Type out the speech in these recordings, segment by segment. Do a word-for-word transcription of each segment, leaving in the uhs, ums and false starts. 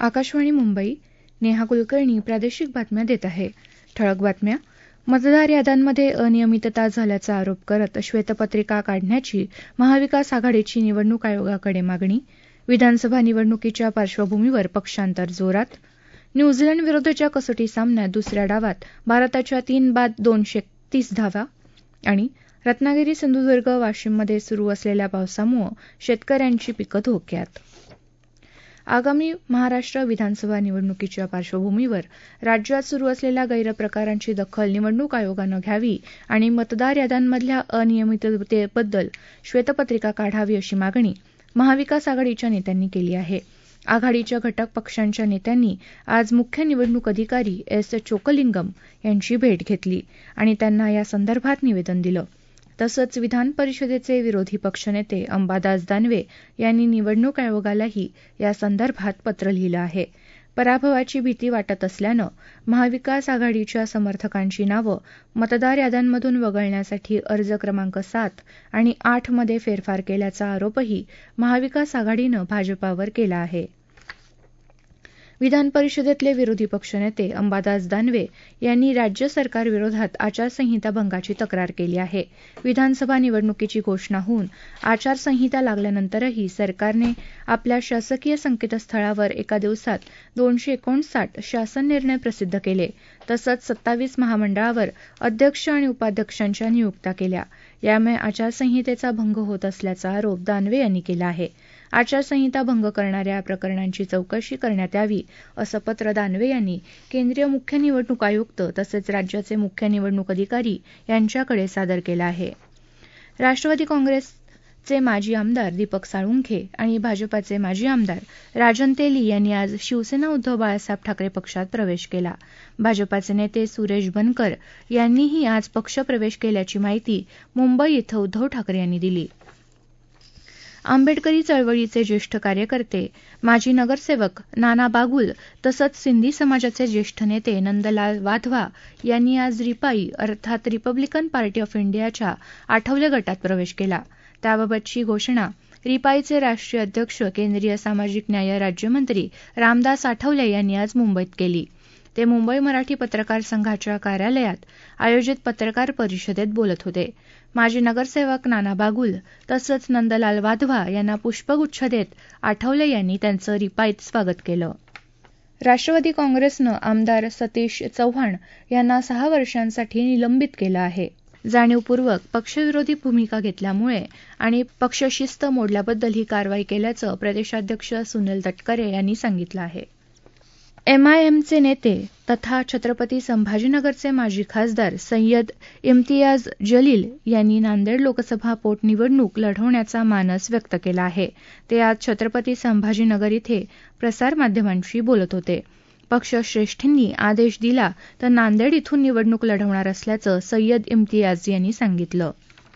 आकाशवाणी मुंबई. नेहा कुलकर्णी प्रादेशिक बातम्या देत आहे. ठळक बातम्या. मतदार याद्यांमध्ये अनियमितता झाल्याचा आरोप करत श्वेतपत्रिका काढण्याची महाविकास आघाडीची निवडणूक आयोगाकडे मागणी. विधानसभा निवडणुकीच्या पार्श्वभूमीवर पक्षांतर जोरात. न्यूझीलंड विरुद्धच्या कसोटी सामन्यात दुसऱ्या डावात भारताच्या तीन बाद दोनशे एकतीस धावा. आणि रत्नागिरी, सिंधुदुर्ग, वाशिममध्ये सुरू असलेल्या पावसामुळे शेतकऱ्यांची पिकं धोक्यात. आगामी महाराष्ट्र विधानसभा निवडणुकीच्या पार्श्वभूमीवर राज्यात सुरू असलेल्या गैरप्रकारांची दखल निवडणूक आयोगानं घ्यावी आणि मतदार याद्यांमधल्या अनियमिततेबद्दल श्वेतपत्रिका काढावी अशी मागणी महाविकास आघाडीच्या नेत्यांनी केली आहे. आघाडीच्या घटक पक्षांच्या नेत्यांनी आज मुख्य निवडणूक अधिकारी एस चोक्कलिंगम यांची भेट घेतली आणि त्यांना या संदर्भात निवेदन दिलं. तसंच विधान परिषदेचे विरोधी पक्षनेते अंबादास दानवे यांनी निवडणूक आयोगालाही या संदर्भात पत्र लिहिलं आहे. पराभवाची भीती वाटत असल्यानं महाविकास आघाडीच्या समर्थकांची नावं मतदार याद्यांमधून वगळण्यासाठी अर्ज क्रमांक सात आणि आठ मध्ये फेरफार केल्याचा आरोपही महाविकास आघाडीनं भाजपावर केला आहे. विधान परिषदेतले विरोधी पक्षनेते अंबादास दानवे यांनी राज्य सरकारविरोधात आचारसंहिता भंगाची तक्रार केली आहे. विधानसभा निवडणुकीची घोषणा होऊन आचारसंहिता लागल्यानंतरही सरकारने आपल्या शासकीय संकेतस्थळावर एका दिवसात दोनशे एकोणसाठ शासन निर्णय प्रसिद्ध केले. तसंच सत्तावीस महामंडळावर अध्यक्ष आणि उपाध्यक्षांच्या नियुक्त्या केल्या. यामुळे आचारसंहितेचा भंग होत असल्याचा आरोप दानवे यांनी केला आहे. आचारसंहिता भंग करणाऱ्या प्रकरणांची चौकशी करण्यात यावी असं पत्र दानवे यांनी केंद्रीय मुख्य निवडणूक आयुक्त तसंच राज्याचे मुख्य निवडणूक अधिकारी यांच्याकडे सादर केलं आहे. राष्ट्रवादी काँग्रेसचे माजी आमदार दीपक साळुंखे आणि भाजपाचे माजी आमदार राजन तेली यांनी आज शिवसेना उद्धव बाळासाहेब ठाकरे पक्षात प्रवेश केला. भाजपाचे नेते सुरेश बनकर यांनीही आज पक्षप्रवेश केल्याची माहिती मुंबई इथं उद्धव ठाकरे यांनी दिली. आंबेडकरी चळवळीचे ज्येष्ठ कार्यकर्ते माजी नगरसेवक नाना बागुल तसंच सिंधी समाजाचे ज्येष्ठ नेते नंदलाल वाधवा यांनी आज रिपाई अर्थात रिपब्लिकन पार्टी ऑफ इंडियाच्या आठवले गटात प्रवेश केला. त्याबाबतची घोषणा रिपाईचे राष्ट्रीय अध्यक्ष केंद्रीय सामाजिक न्याय राज्यमंत्री रामदास आठवले यांनी आज मुंबईत केली. ते मुंबई मराठी पत्रकार संघाच्या कार्यालयात आयोजित पत्रकार परिषदेत बोलत होते. माजी नगरसेवक नाना बागुल तसंच नंदलाल वाधवा यांना पुष्पगुच्छ देत आठवले यांनी त्यांचं रिपाईत स्वागत केलं. राष्ट्रवादी काँग्रेसनं आमदार सतीश चव्हाण यांना सहा वर्षांसाठी निलंबित केलं आहे. जाणीवपूर्वक पक्षविरोधी भूमिका घेतल्यामुळे आणि पक्षशिस्त मोडल्याबद्दल ही कारवाई केल्याचं प्रदेशाध्यक्ष सुनील तटकरे यांनी सांगितलं आहे. एमआयएमचे नेते तथा छत्रपती संभाजीनगरचे माजी खासदार सय्यद इम्तियाज जलील यांनी नांदेड लोकसभा पोटनिवडणूक लढवण्याचा मानस व्यक्त केला आहे. ते आज छत्रपती संभाजीनगर इथे प्रसारमाध्यमांशी बोलत होते. पक्षश्रेष्ठींनी आदेश दिला तर नांदेड इथून निवडणूक लढवणार असल्याचं सय्यद इम्तियाज यांनी सांगितलं.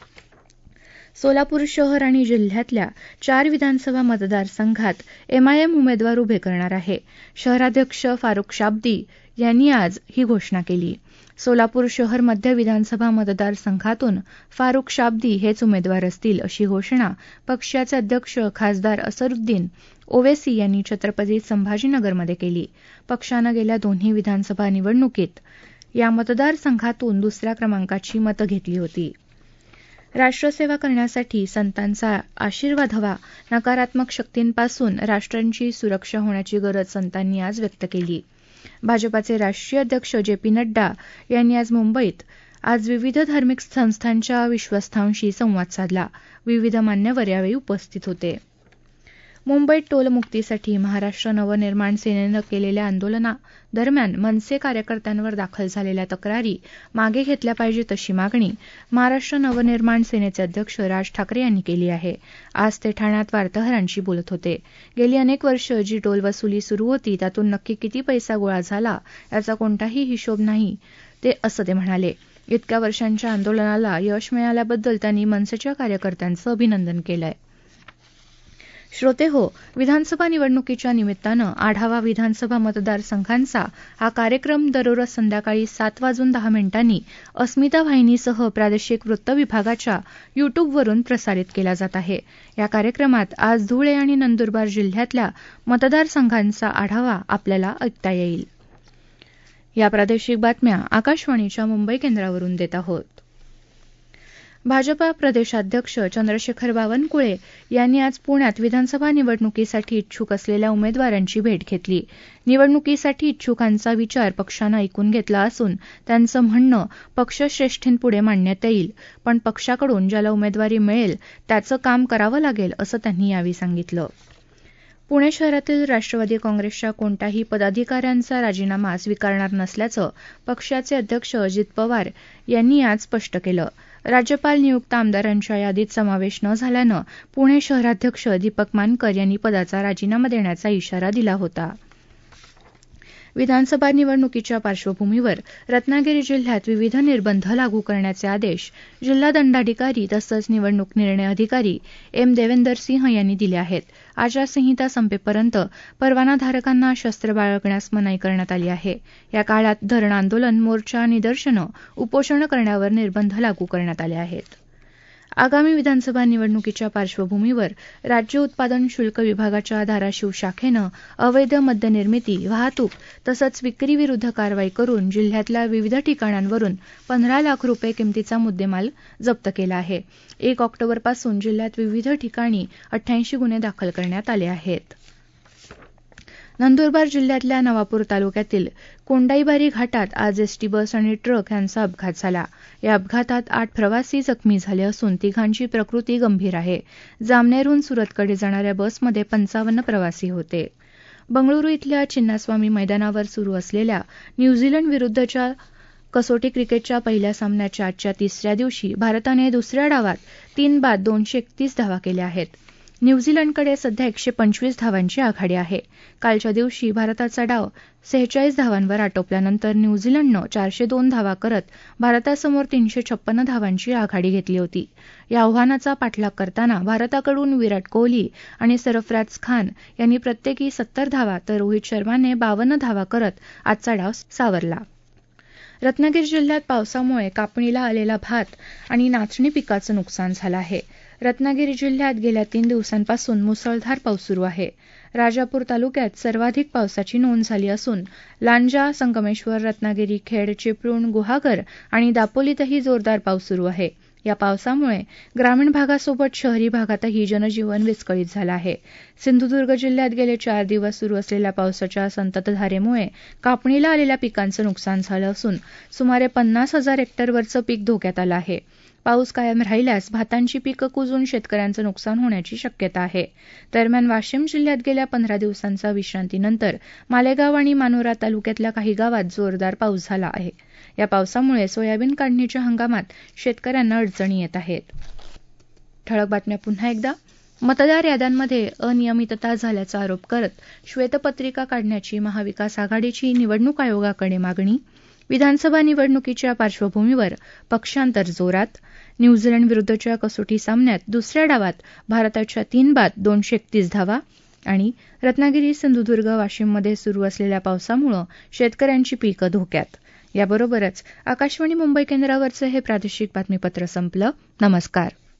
सोलापूर शहर आणि जिल्ह्यातल्या चार विधानसभा मतदारसंघात एमआयएम उमेदवार उभे करणार आहे. शहराध्यक्ष फारुख शाब्दी यांनी आज ही घोषणा केली. सोलापूर शहर मध्य विधानसभा मतदारसंघातून फारुख शाब्दी हेच उमेदवार असतील अशी घोषणा पक्षाचे अध्यक्ष खासदार असरुद्दीन ओवेसी यांनी छत्रपती संभाजीनगरमध्ये केली. पक्षानं गेल्या दोन्ही विधानसभा निवडणुकीत या मतदारसंघातून दुसऱ्या क्रमांकाची मतं घेतली होती. राष्ट्रसेवा करण्यासाठी संतांचा आशीर्वाद हवा, नकारात्मक शक्तींपासून राष्ट्रांची सुरक्षा होण्याची गरज संतांनी आज व्यक्त केली. भाजपाचे राष्ट्रीय अध्यक्ष जे पी नड्डा यांनी आज मुंबईत आज विविध धार्मिक संस्थांच्या विश्वस्तांशी संवाद साधला. विविध मान्यवर यावेळी उपस्थित होते. मुंबईत टोलमुक्तीसाठी महाराष्ट्र नवनिर्माण सेनेनं केलेल्या आंदोलनादरम्यान मनसे कार्यकर्त्यांवर दाखल झालेल्या तक्रारी मागे घेतल्या पाहिजेत अशी मागणी महाराष्ट्र नवनिर्माण सेनेचे अध्यक्ष राज ठाकरे यांनी केली आहे. आज ते ठाण्यात वार्ताहरांशी बोलत होते. गेली अनेक वर्ष जी टोल वसुली सुरू होती त्यातून नक्की किती पैसा गोळा झाला याचा कोणताही हिशोब नाही ते असं ते म्हणाले. इतक्या वर्षांच्या आंदोलनाला यश मिळाल्याबद्दल त्यांनी मनसेच्या कार्यकर्त्यांचं अभिनंदन केलंय. श्रोतेहो, विधानसभा निवडणुकीच्या निमित्तानं आढावा विधानसभा मतदारसंघांचा हा कार्यक्रम दररोज संध्याकाळी सात वाजून दहा मिनिटांनी अस्मिता वाहिनीसह प्रादेशिक वृत्त विभागाच्या युट्यूबवरून प्रसारित केला जात आहे. या कार्यक्रमात आज धुळे आणि नंदुरबार जिल्ह्यातल्या मतदारसंघांचा आढावा आपल्याला ऐकता येईल. या प्रादेशिक बातम्या आकाशवाणीच्या मुंबई केंद्रावरून देत आहोत. भाजपा प्रदेशाध्यक्ष चंद्रशेखर बावनकुळे यांनी आज पुण्यात विधानसभा निवडणुकीसाठी इच्छुक असलेल्या उमेदवारांची भेट घेतली. निवडणुकीसाठी इच्छुकांचा विचार पक्षानं ऐकून घेतला असून त्यांचं म्हणणं पक्षश्रेष्ठींपुढे मांडण्यात येईल, पण पक्षाकडून ज्याला उमेदवारी मिळेल त्याचं काम करावं लागेल असं त्यांनी यावेळी सांगितलं. पुणे शहरातील राष्ट्रवादी काँग्रेसच्या कोणत्याही पदाधिकाऱ्यांचा राजीनामा स्वीकारणार नसल्याचं पक्षाचे अध्यक्ष अजित पवार यांनी आज स्पष्ट केलं. राज्यपाल नियुक्त आमदारांच्या यादीत समावेश न झाल्यानं पुणे शहराध्यक्ष दीपक मानकर यांनी पदाचा राजीनामा देण्याचा इशारा दिला होता. विधानसभा निवडणुकीच्या पार्श्वभूमीवर रत्नागिरी जिल्ह्यात विविध निर्बंध लागू करण्याचे आदेश जिल्हा दंडाधिकारी तसंच निवडणूक निर्णय अधिकारी एम देवेंदर सिंह यांनी दिले आहेत. आचारसंहिता संपेपर्यंत परवानाधारकांना शस्त्र बाळगण्यास मनाई करण्यात आली आहे. या काळात धरण आंदोलन, मोर्चा, निदर्शनं, उपोषण करण्यावर निर्बंध लागू करण्यात आले आहेत. आगामी विधानसभा निवडणुकीच्या पार्श्वभूमीवर राज्य उत्पादन शुल्क विभागाच्या धाराशिव शाखेनं अवैध मद्यनिर्मिती, वाहतूक तसंच विक्रीविरुद्ध कारवाई करून जिल्ह्यातल्या विविध ठिकाणांवरून पंधरा लाख रुपये किमतीचा मुद्देमाल जप्त केला आहे. एक ऑक्टोबरपासून जिल्ह्यात विविध ठिकाणी अठ्ठ्याऐंशी गुन्हे दाखल करण्यात आले आहेत. नंदुरबार जिल्ह्यातल्या नवापूर तालुक्यातील कोंडाईबारी घाटात आज एसटी बस आणि ट्रक यांचा अपघात झाला. या अपघातात आठ प्रवासी जखमी झाले असून तिघांची प्रकृती गंभीर आहे. जामनेरहून सुरतकडे जाणाऱ्या बसमध्ये पंचावन्न प्रवासी होते. बंगळुरू इथल्या चिन्नास्वामी मैदानावर सुरू असलेल्या न्यूझीलंड विरुद्धच्या कसोटी क्रिकेटच्या पहिल्या सामन्याच्या आजच्या तिसऱ्या दिवशी भारताने दुसऱ्या डावात तीन बाद दोनशे एकतीस धावा केल्या आहेत. न्यूझीलंडकडे सध्या एकशे पंचवीस धावांची आघाडी आहे. कालच्या दिवशी भारताचा डाव सेहेचाळीस धावांवर आटोपल्यानंतर न्यूझीलंडनं चारशे दोन धावा करत भारतासमोर तीनशे छप्पन्न धावांची आघाडी घेतली होती. या आव्हानाचा पाठलाग करताना भारताकडून विराट कोहली आणि सरफराज खान यांनी प्रत्येकी सत्तर धावा तर रोहित शर्माने बावन्न धावा करत आजचा डाव सावरला. रत्नागिरी जिल्ह्यात पावसामुळे कापणीला आलेला भात आणि नाचणी पिकाचं नुकसान झालं आहे. रत्नागिरी जिल्ह्यात गेल्या तीन दिवसांपासून मुसळधार पाऊस सुरू आहे. राजापूर तालुक्यात सर्वाधिक पावसाची नोंद झाली असून लांजा, संगमेश्वर, रत्नागिरी, खेड, चिपळूण, गुहागर आणि दापोलीतही जोरदार पाऊस सुरू आहे. या पावसामुळे ग्रामीण भागासोबत शहरी भागातही जनजीवन विस्कळीत झालं आहे. सिंधुदुर्ग जिल्ह्यात गेले चार दिवस सुरू असलेल्या पावसाच्या संततधारेमुळे कापणीला आलेल्या पिकांचं नुकसान झालं असून सुमारे पन्नास हजार हेक्टरवरचं पीक धोक्यात आलं आहे. पाऊस कायम राहिल्यास भातांची पिकं कुजून शेतकऱ्यांचं नुकसान होण्याची शक्यता आहे. दरम्यान वाशिम जिल्ह्यात गेल्या पंधरा दिवसांचा विश्रांतीनंतर मालेगाव आणि मानोरा तालुक्यातल्या काही गावात जोरदार पाऊस झाला आहे. या पावसामुळे सोयाबीन काढणीच्या हंगामात शेतकऱ्यांना अडचणी येत आहेत. ठळक बातम्या पुन्हा एकदा. मतदार याद्यांमध्ये अनियमितता झाल्याचा आरोप करत श्वेतपत्रिका काढण्याची महाविकास आघाडीची निवडणूक आयोगाकडे मागणी. विधानसभा निवडणुकीच्या पार्श्वभूमीवर पक्षांतर जोरात. न्यूझीलंड विरुद्धच्या कसोटी सामन्यात दुसऱ्या डावात भारताच्या तीन बाद दोनशे एकतीस धावा. आणि रत्नागिरी, सिंधुदुर्ग, वाशिममध्ये सुरू असलेल्या पावसामुळे शेतकऱ्यांची पिकं धोक्यात. याबरोबरच आकाशवाणी मुंबई केंद्रावरचं हे प्रादेशिक बातमीपत्र संपलं. नमस्कार.